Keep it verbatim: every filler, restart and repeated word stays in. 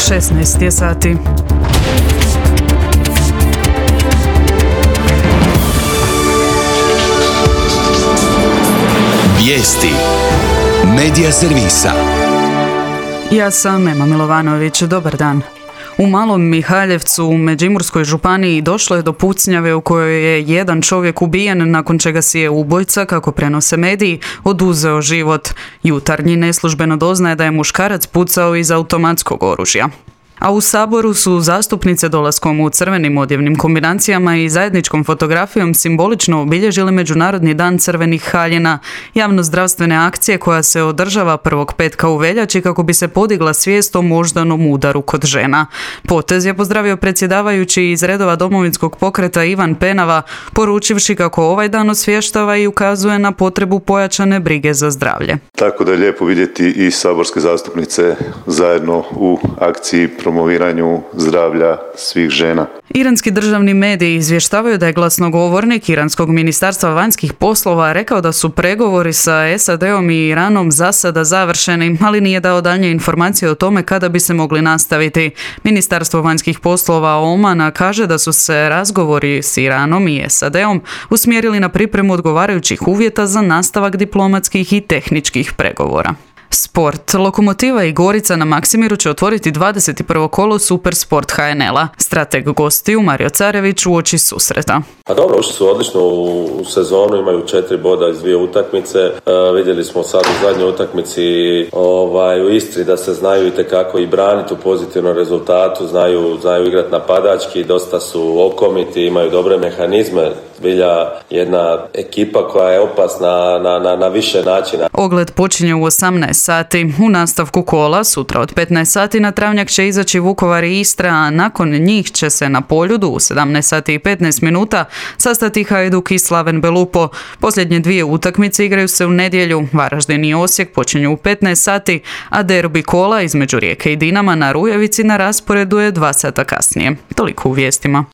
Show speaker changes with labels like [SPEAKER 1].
[SPEAKER 1] šesnaest je sati.
[SPEAKER 2] Vijesti Medija servisa.
[SPEAKER 1] Ja sam Ema Milovanović, dobar dan. U Malom Mihaljevcu u Međimurskoj županiji došlo je do pucnjave u kojoj je jedan čovjek ubijen, nakon čega si je ubojica, kako prenose mediji, oduzeo život. Jutarnji neslužbeno doznaje da je muškarac pucao iz automatskog oružja. A u Saboru su zastupnice dolaskom u crvenim odjevnim kombinacijama i zajedničkom fotografijom simbolično obilježili Međunarodni dan crvenih haljina, javnozdravstvene akcije koja se održava prvog petka u veljači kako bi se podigla svijest o moždanom udaru kod žena. Potez je pozdravio predsjedavajući iz redova Domovinskog pokreta Ivan Penava, poručivši kako ovaj dan osvještava i ukazuje na potrebu pojačane brige za zdravlje.
[SPEAKER 3] Tako da je lijepo vidjeti i saborske zastupnice zajedno u akciji promoviranju zdravlja svih žena.
[SPEAKER 1] Iranski državni mediji izvještavaju da je glasnogovornik Iranskog ministarstva vanjskih poslova rekao da su pregovori sa S A D-om i Iranom za sada završeni, ali nije dao daljnje informacije o tome kada bi se mogli nastaviti. Ministarstvo vanjskih poslova Omana kaže da su se razgovori s Iranom i S A D-om usmjerili na pripremu odgovarajućih uvjeta za nastavak diplomatskih i tehničkih pregovora. Sport. Lokomotiva i Gorica na Maksimiru će otvoriti dvadeset prvo kolo Super Sport H N L-a. Strateg gostiju Mario Carević uoči susreta.
[SPEAKER 4] Pa dobro, ušli su odlično u sezonu, imaju četiri boda iz dvije utakmice. E, vidjeli smo sad u zadnjoj utakmici ovaj, u Istri da se znaju itekako i braniti u pozitivnom rezultatu, znaju, znaju igrati napadački, dosta su okomiti, imaju dobre mehanizme. Zbilja jedna ekipa koja je opasna na, na, na više načina.
[SPEAKER 1] Ogled počinje u osamnaest sati. U nastavku kola sutra od petnaest sati na travnjak će izaći Vukovar i Istra, a nakon njih će se na Poljudu u sedamnaest sati i petnaest minuta sastati Hajduk i Slaven Belupo. Posljednje dvije utakmice igraju se u nedjelju. Varaždin i Osijek počinju u petnaest sati, a derbi kola između Rijeke i Dinama na Rujevici na rasporedu je dva sata kasnije. Toliko u vijestima.